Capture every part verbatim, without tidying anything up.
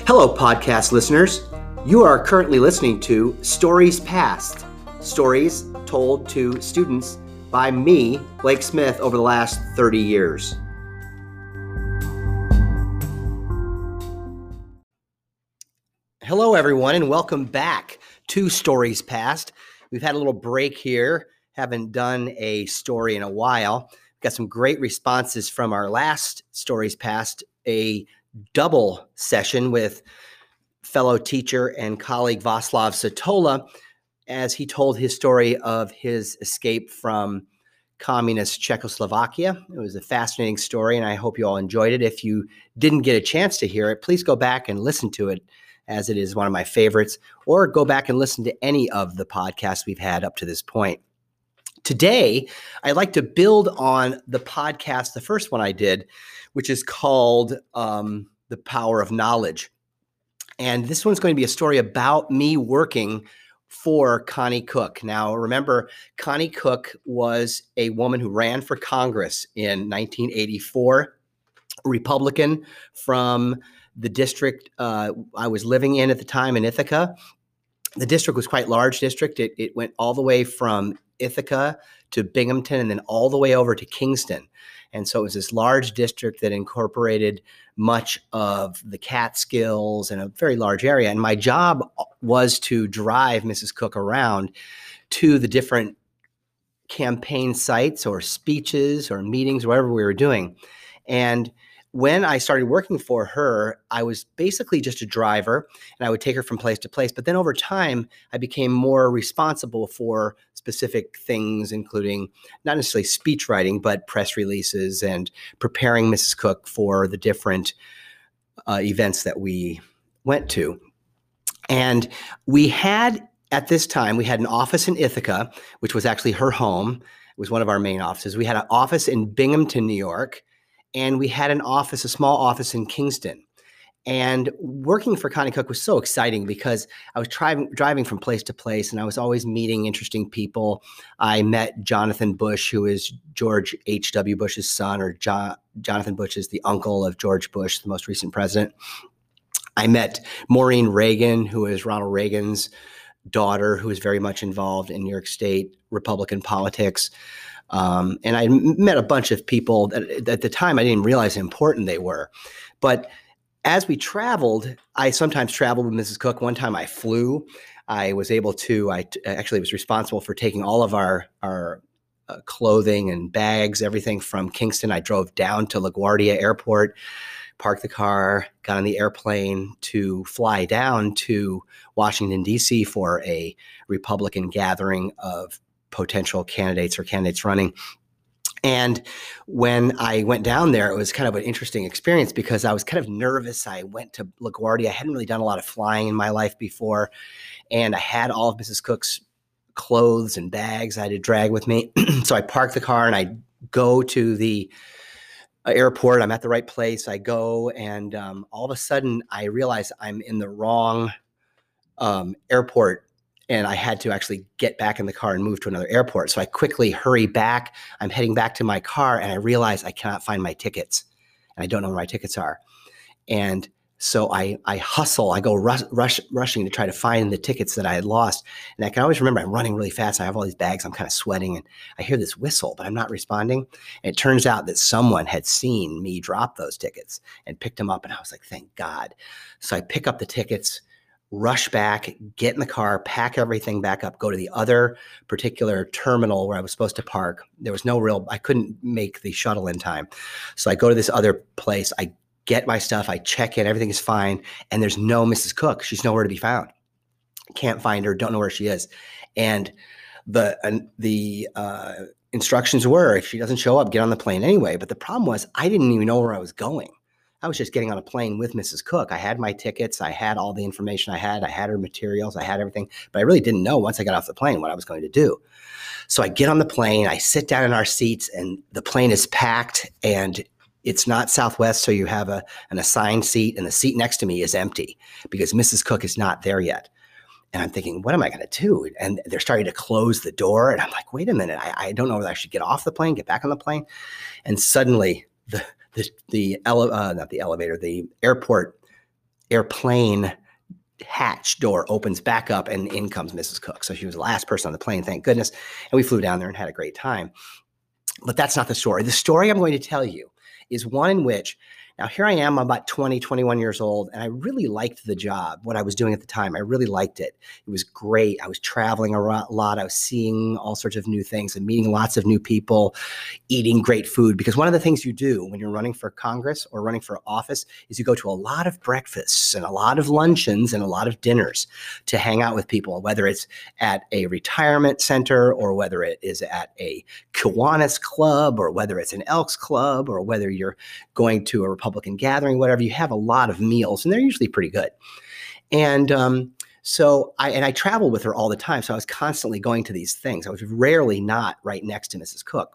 Hello, podcast listeners. You are currently listening to Stories Past, stories told to students by me, Blake Smith, over the last thirty years. Hello, everyone, and welcome back to Stories Past. We've had a little break here, haven't done a story in a while. Got some great responses from our last Stories Past, a double session with fellow teacher and colleague Vaslav Satola, as he told his story of his escape from communist Czechoslovakia. It was a fascinating story, and I hope you all enjoyed it. If you didn't get a chance to hear it, please go back and listen to it, as it is one of my favorites, or go back and listen to any of the podcasts we've had up to this point. Today, I'd like to build on the podcast, the first one I did, which is called um, The Power of Knowledge. And this one's going to be a story about me working for Connie Cook. Now, remember, Connie Cook was a woman who ran for Congress in nineteen eighty-four, a Republican from the district uh, I was living in at the time in Ithaca. The district was quite large district. It, it went all the way from Ithaca to Binghamton and then all the way over to Kingston. And so it was this large district that incorporated much of the Catskills and a very large area. And my job was to drive Missus Cook around to the different campaign sites or speeches or meetings, whatever we were doing. And when I started working for her, I was basically just a driver, and I would take her from place to place. But then over time, I became more responsible for specific things, including not necessarily speech writing, but press releases and preparing Missus Cook for the different uh, events that we went to. And we had, at this time, we had an office in Ithaca, which was actually her home. It was one of our main offices. We had an office in Binghamton, New York. And we had an office, a small office in Kingston. And working for Connie Cook was so exciting because I was driving, driving from place to place, and I was always meeting interesting people. I met Jonathan Bush, who is George H W Bush's son, or jo- Jonathan Bush is the uncle of George Bush, the most recent president. I met Maureen Reagan, who is Ronald Reagan's daughter, who is very much involved in New York State Republican politics. Um, and I met a bunch of people that at the time I didn't realize how important they were. But as we traveled, I sometimes traveled with Missus Cook. One time I flew. I was able to, I t- actually was responsible for taking all of our, our uh, clothing and bags, everything from Kingston. I drove down to LaGuardia Airport, parked the car, got on the airplane to fly down to Washington, D C for a Republican gathering of potential candidates or candidates running. And when I went down there, it was kind of an interesting experience because I was kind of nervous. I went to LaGuardia. I hadn't really done a lot of flying in my life before. And I had all of Missus Cook's clothes and bags I had to drag with me. So I parked the car and I go to the airport. I'm at the right place. I go and um, all of a sudden I realize I'm in the wrong um, airport. And I had to actually get back in the car and move to another airport. So I quickly hurry back. I'm heading back to my car and I realize I cannot find my tickets. And I don't know where my tickets are. And so I I hustle. I go rush, rush, rushing to try to find the tickets that I had lost. And I can always remember I'm running really fast. I have all these bags. I'm kind of sweating. And I hear this whistle, but I'm not responding. And it turns out that someone had seen me drop those tickets and picked them up. And I was like, thank God. So I pick up the tickets, rush back, get in the car, pack everything back up, go to the other particular terminal where I was supposed to park. There was no real, I couldn't make the shuttle in time. So I go to this other place, I get my stuff, I check in, everything is fine. And there's no Missus Cook. She's nowhere to be found. Can't find her, don't know where she is. And the, uh, the uh, instructions were, if she doesn't show up, get on the plane anyway. But the problem was I didn't even know where I was going. I was just getting on a plane with Missus Cook. I had my tickets. I had all the information I had. I had her materials. I had everything. But I really didn't know once I got off the plane what I was going to do. So I get on the plane. I sit down in our seats, and the plane is packed. And it's not Southwest, so you have a, an assigned seat. And the seat next to me is empty because Missus Cook is not there yet. And I'm thinking, what am I going to do? And they're starting to close the door. And I'm like, wait a minute. I, I don't know whether I should get off the plane, get back on the plane. And suddenly the the the ele- uh, not the elevator, the airport airplane hatch door opens back up and in comes Missus Cook. So she was the last person on the plane, thank goodness. And we flew down there and had a great time. But that's not the story. The story I'm going to tell you is one in which, now here I am, I'm about twenty, twenty-one years old, and I really liked the job, what I was doing at the time. I really liked it. It was great. I was traveling a lot. I was seeing all sorts of new things and meeting lots of new people, eating great food. Because one of the things you do when you're running for Congress or running for office is you go to a lot of breakfasts and a lot of luncheons and a lot of dinners to hang out with people, whether it's at a retirement center or whether it is at a Kiwanis club or whether it's an Elks club or whether you're going to a Republican Republican gathering, whatever. You have a lot of meals, and they're usually pretty good. And um, so I and I traveled with her all the time, so I was constantly going to these things. I was rarely not right next to Missus Cook.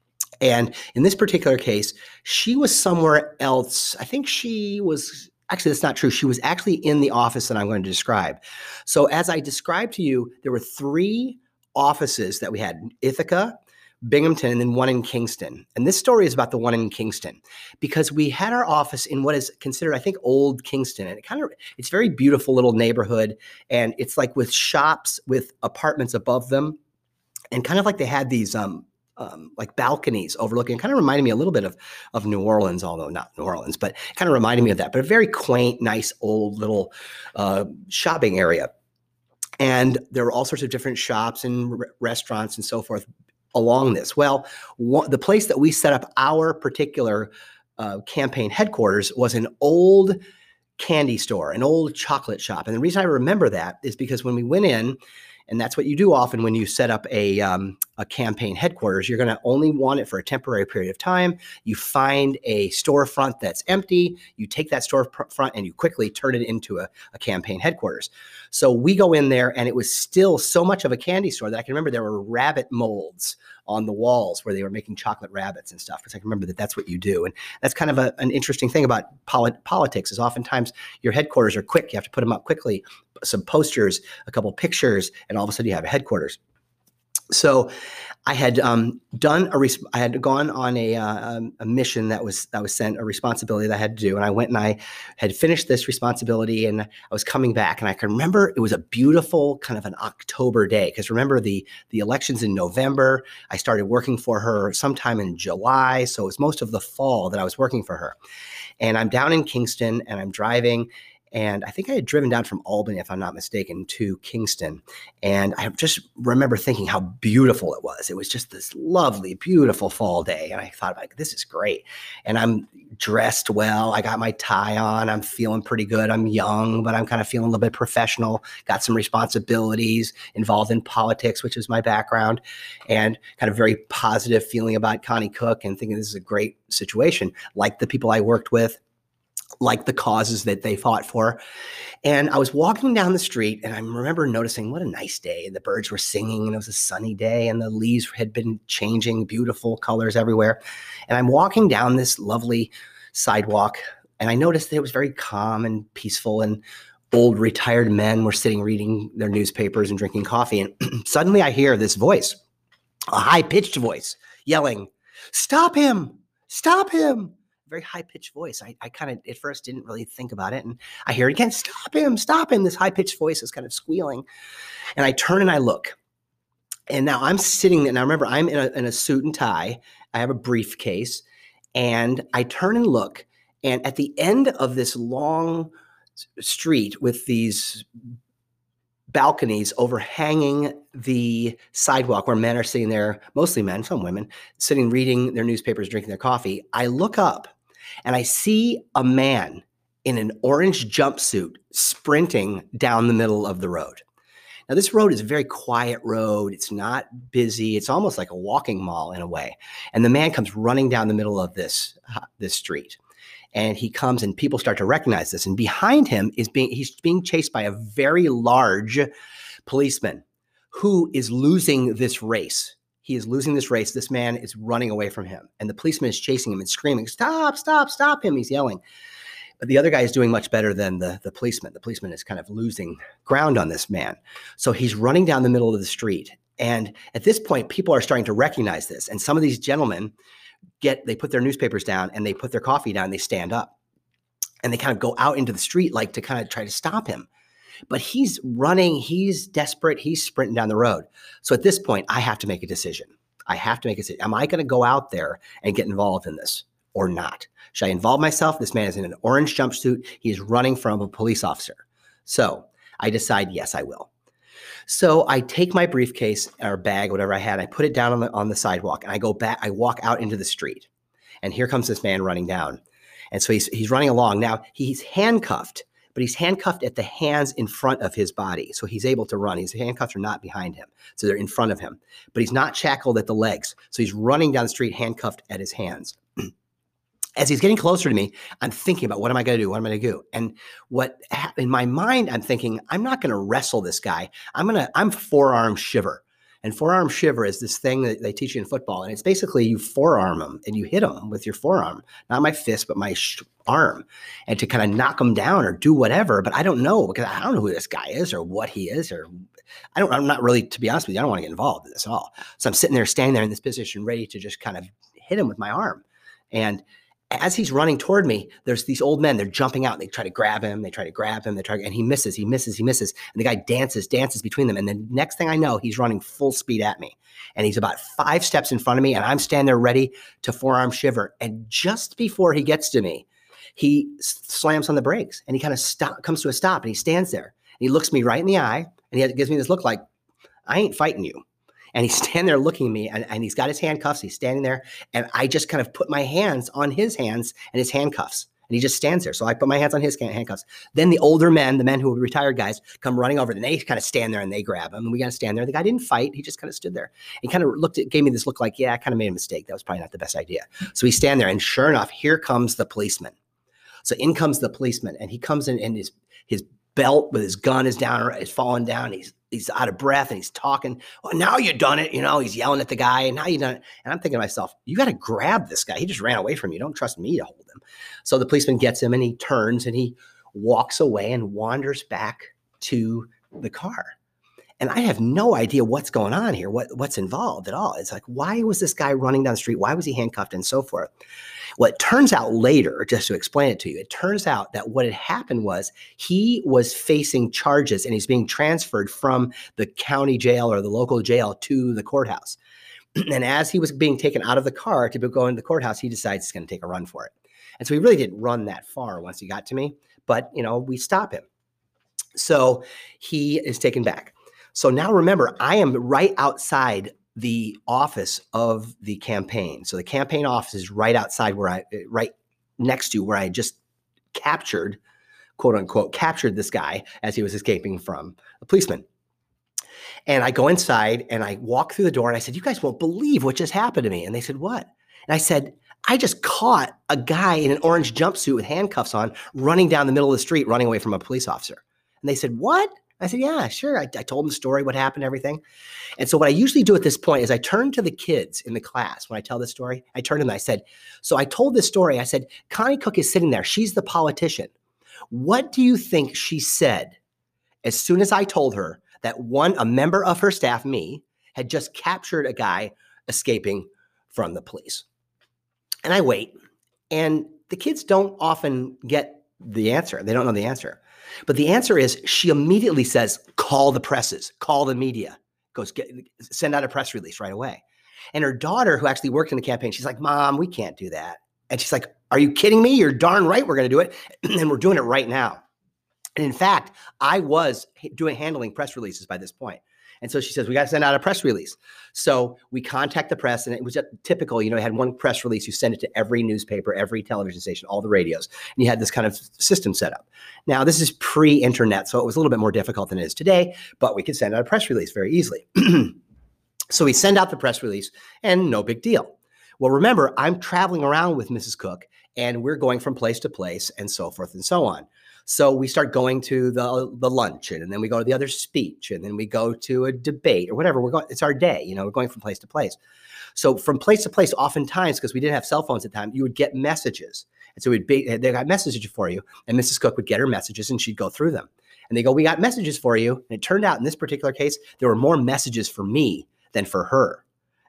And in this particular case, she was somewhere else. I think she was, actually, that's not true. She was actually in the office that I'm going to describe. So as I described to you, there were three offices that we had: Ithaca, Binghamton, and then one in Kingston. And this story is about the one in Kingston because we had our office in what is considered, I think, Old Kingston. And it kind of, it's a very beautiful little neighborhood. And it's like with shops with apartments above them. And kind of like they had these um, um, like balconies overlooking. It kind of reminded me a little bit of, of New Orleans, although not New Orleans, but it kind of reminded me of that. But a very quaint, nice, old little uh, shopping area. And there were all sorts of different shops and re- restaurants and so forth along this. Well, one, the place that we set up our particular uh, campaign headquarters was an old candy store, an old chocolate shop. And the reason I remember that is because when we went in, and that's what you do often when you set up a, um, a campaign headquarters, you're going to only want it for a temporary period of time. You find a storefront that's empty. You take that storefront and you quickly turn it into a, a campaign headquarters. So we go in there and it was still so much of a candy store that I can remember there were rabbit molds on the walls where they were making chocolate rabbits and stuff. Because I can remember that that's what you do. And that's kind of a, an interesting thing about polit- politics is oftentimes your headquarters are quick. You have to put them up quickly. Some posters, a couple pictures, and all of a sudden you have a headquarters. So I had um, done a, res- I had gone on a, uh, a mission that was, that was sent, a responsibility that I had to do. And I went and I had finished this responsibility and I was coming back and I can remember it was a beautiful kind of an October day. Because remember the, the elections in November, I started working for her sometime in July. So it was most of the fall that I was working for her. And I'm down in Kingston and I'm driving. And I think I had driven down from Albany, if I'm not mistaken, to Kingston. And I just remember thinking how beautiful it was. It was just this lovely, beautiful fall day. And I thought, like, this is great. And I'm dressed well. I got my tie on. I'm feeling pretty good. I'm young, but I'm kind of feeling a little bit professional. Got some responsibilities, involved in politics, which is my background, and kind of very positive feeling about Connie Cook and thinking this is a great situation, like the people I worked with, like the causes that they fought for. And I was walking down the street and I remember noticing what a nice day. The birds were singing and it was a sunny day and the leaves had been changing, beautiful colors everywhere. And I'm walking down this lovely sidewalk and I noticed that it was very calm and peaceful and old retired men were sitting reading their newspapers and drinking coffee. And suddenly I hear this voice, a high-pitched voice yelling, "Stop him, stop him." Very high-pitched voice. I, I kind of at first didn't really think about it. And I hear it again, "Stop him, stop him." This high-pitched voice is kind of squealing. And I turn and I look. And now I'm sitting there. Now remember, I'm in a, in a suit and tie. I have a briefcase. And I turn and look. And at the end of this long street with these balconies overhanging the sidewalk where men are sitting there, mostly men, some women, sitting reading their newspapers, drinking their coffee, I look up and I see a man in an orange jumpsuit sprinting down the middle of the road. Now, this road is a very quiet road. It's not busy. It's almost like a walking mall in a way. And the man comes running down the middle of this, uh, this street. And he comes and people start to recognize this. And behind him is being, he's being chased by a very large policeman who is losing this race. He is losing this race. This man is running away from him. And the policeman is chasing him and screaming, "Stop, stop, stop him." He's yelling. But the other guy is doing much better than the, the policeman. The policeman is kind of losing ground on this man. So he's running down the middle of the street. And at this point, people are starting to recognize this. And some of these gentlemen get, they put their newspapers down and they put their coffee down and they stand up. and they kind of go out into the street like to kind of try to stop him. But he's running, he's desperate, he's sprinting down the road. So at this point, I have to make a decision. I have to make a decision. Am I going to go out there and get involved in this or not? Should I involve myself? This man is in an orange jumpsuit. He's running from a police officer. So I decide, yes, I will. So I take my briefcase or bag, whatever I had, I put it down on the, on the sidewalk, and I go back, I walk out into the street. And here comes this man running down. And so he's, he's running along. Now, he's handcuffed, but he's handcuffed at the hands in front of his body. So he's able to run. His handcuffs are not behind him. So they're in front of him. But he's not shackled at the legs. So he's running down the street handcuffed at his hands. As he's getting closer to me, I'm thinking about, what am I going to do? What am I going to do? And what in my mind, I'm thinking, I'm not going to wrestle this guy. I'm going to, I'm forearm shiver. And forearm shiver is this thing that they teach you in football. And it's basically you forearm them and you hit them with your forearm, not my fist, but my sh- arm, and to kind of knock them down or do whatever. But I don't know, because I don't know who this guy is or what he is, or I don't, I'm not really, to be honest with you, I don't want to get involved in this at all. So I'm sitting there, standing there in this position, ready to just kind of hit him with my arm. And as he's running toward me, there's these old men, they're jumping out. They try to grab him. They try to grab him. They try, and he misses, he misses, he misses. And the guy dances, dances between them. And the next thing I know, he's running full speed at me. And he's about five steps in front of me. And I'm standing there ready to forearm shiver. And just before he gets to me, he slams on the brakes and he kind of stop, comes to a stop, and he stands there. And he looks me right in the eye, and he gives me this look like, I ain't fighting you. And he's standing there looking at me, and, and he's got his handcuffs. He's standing there, and I just kind of put my hands on his hands and his handcuffs, and he just stands there. So I put my hands on his handcuffs. Then the older men, the men who were retired guys, come running over, and they kind of stand there and they grab him, and we got to stand there. The guy didn't fight. He just kind of stood there. He kind of looked at, gave me this look like, yeah, I kind of made a mistake. That was probably not the best idea. So we stand there, and sure enough, here comes the policeman. So in comes the policeman, and he comes in, and his his belt with his gun is down, is falling down. He's He's out of breath, and he's talking. Well, now you done it. You know, he's yelling at the guy, and now you done it. And I'm thinking to myself, you got to grab this guy. He just ran away from you. Don't trust me to hold him. So the policeman gets him, and he turns, and he walks away and wanders back to the car. And I have no idea what's going on here, what, what's involved at all. It's like, why was this guy running down the street? Why was he handcuffed, and so forth? Well, it turns out later, just to explain it to you, it turns out that what had happened was he was facing charges, and he's being transferred from the county jail or the local jail to the courthouse. And as he was being taken out of the car to go into the courthouse, he decides he's going to take a run for it. And so he really didn't run that far once he got to me, but, you know, we stop him. So he is taken back. So now remember, I am right outside the office of the campaign. So the campaign office is right outside where I, right next to where I just captured, quote unquote, captured this guy as he was escaping from a policeman. And I go inside and I walk through the door, and I said, you guys won't believe what just happened to me. And they said, what? And I said, I just caught a guy in an orange jumpsuit with handcuffs on running down the middle of the street, running away from a police officer. And they said, what? I said, yeah, sure. I, I told them the story, what happened, everything. And so what I usually do at this point is I turn to the kids in the class when I tell this story. I turned to them and I said, so I told this story. I said, Connie Cook is sitting there. She's the politician. What do you think she said as soon as I told her that one, a member of her staff, me, had just captured a guy escaping from the police? And I wait, and the kids don't often get the answer. They don't know the answer. But the answer is, she immediately says, call the presses, call the media, goes get, send out a press release right away. And her daughter, who actually worked in the campaign, she's like, Mom, we can't do that. And she's like, are you kidding me? You're darn right we're going to do it. And we're doing it right now. And in fact, I was doing handling press releases by this point. And so she says, we got to send out a press release. So we contact the press, and it was typical, you know, you had one press release, you send it to every newspaper, every television station, all the radios, and you had this kind of system set up. Now, this is pre-internet, so it was a little bit more difficult than it is today, but we could send out a press release very easily. So we send out the press release, and no big deal. Well, remember, I'm traveling around with Missus Cook, and we're going from place to place and so forth and so on. So we start going to the the luncheon, and then we go to the other speech, and then we go to a debate or whatever. We're going. It's our day, you know. We're going from place to place. So from place to place, oftentimes, because we didn't have cell phones at the time, you would get messages, and so we'd be they got messages for you, and Missus Cook would get her messages, and she'd go through them, and they go, "We got messages for you," and it turned out in this particular case there were more messages for me than for her.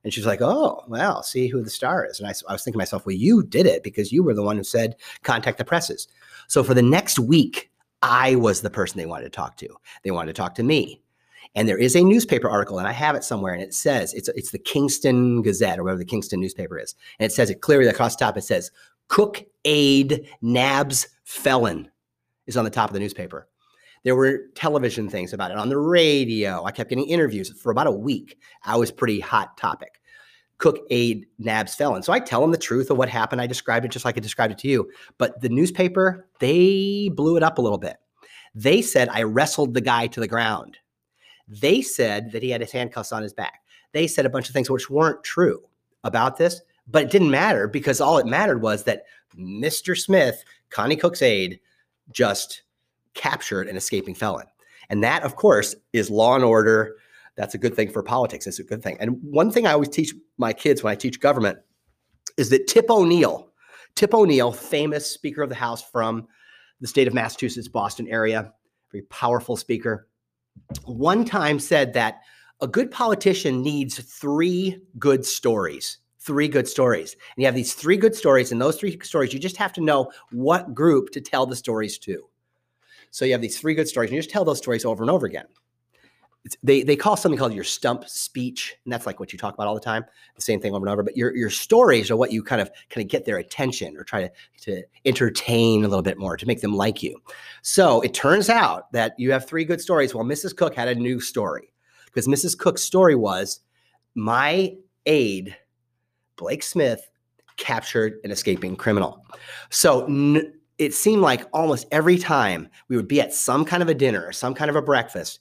And she's like, oh, well, see who the star is. And I, I was thinking to myself, well, you did it because you were the one who said, contact the presses. So for the next week, I was the person they wanted to talk to. They wanted to talk to me. And there is a newspaper article, and I have it somewhere, and it says, it's, it's the Kingston Gazette, or whatever the Kingston newspaper is. And it says it clearly across the top, it says, Cook aide nabs felon is on the top of the newspaper. There were television things about it on the radio. I kept getting interviews for about a week. I was pretty hot topic. Cook aide nabs felon. So I tell them the truth of what happened. I described it just like I described it to you. But the newspaper, they blew it up a little bit. They said I wrestled the guy to the ground. They said that he had his handcuffs on his back. They said a bunch of things which weren't true about this, but it didn't matter because all it mattered was that Mister Smith, Connie Cook's aide, just captured an escaping felon. And that, of course, is law and order. That's a good thing for politics. It's a good thing. And one thing I always teach my kids when I teach government is that Tip O'Neill, Tip O'Neill, famous Speaker of the House from the state of Massachusetts, Boston area, very powerful speaker, one time said that a good politician needs three good stories. Three good stories. And you have these three good stories, and those three stories, you just have to know what group to tell the stories to. So you have these three good stories, and you just tell those stories over and over again. It's, they, they call something called your stump speech, and that's like what you talk about all the time, the same thing over and over. But your, your stories are what you kind of kind of get their attention or try to, to entertain a little bit more, to make them like you. So it turns out that you have three good stories. Well, Missus Cook had a new story, because Missus Cook's story was, my aide, Blake Smith, captured an escaping criminal. So n- it seemed like almost every time we would be at some kind of a dinner or some kind of a breakfast.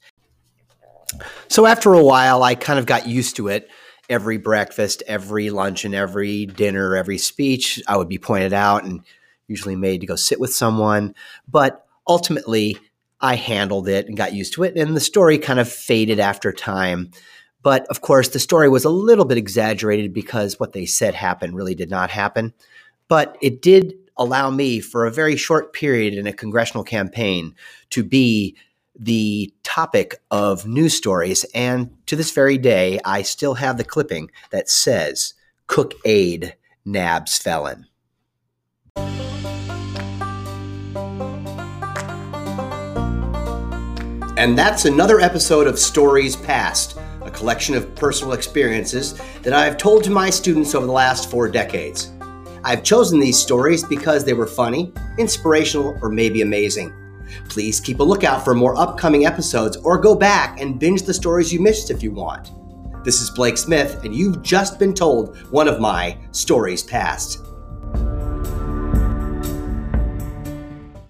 So after a while, I kind of got used to it. Every breakfast, every lunch, and every dinner, every speech, I would be pointed out and usually made to go sit with someone. But ultimately, I handled it and got used to it. And the story kind of faded after time. But of course, the story was a little bit exaggerated because what they said happened really did not happen. But it did allow me for a very short period in a congressional campaign to be the topic of news stories. And to this very day, I still have the clipping that says, Cook aide nabs felon. And that's another episode of Stories Past, a collection of personal experiences that I've told to my students over the last four decades. I've chosen these stories because they were funny, inspirational, or maybe amazing. Please keep a lookout for more upcoming episodes, or go back and binge the stories you missed if you want. This is Blake Smith, and you've just been told one of my Stories Past.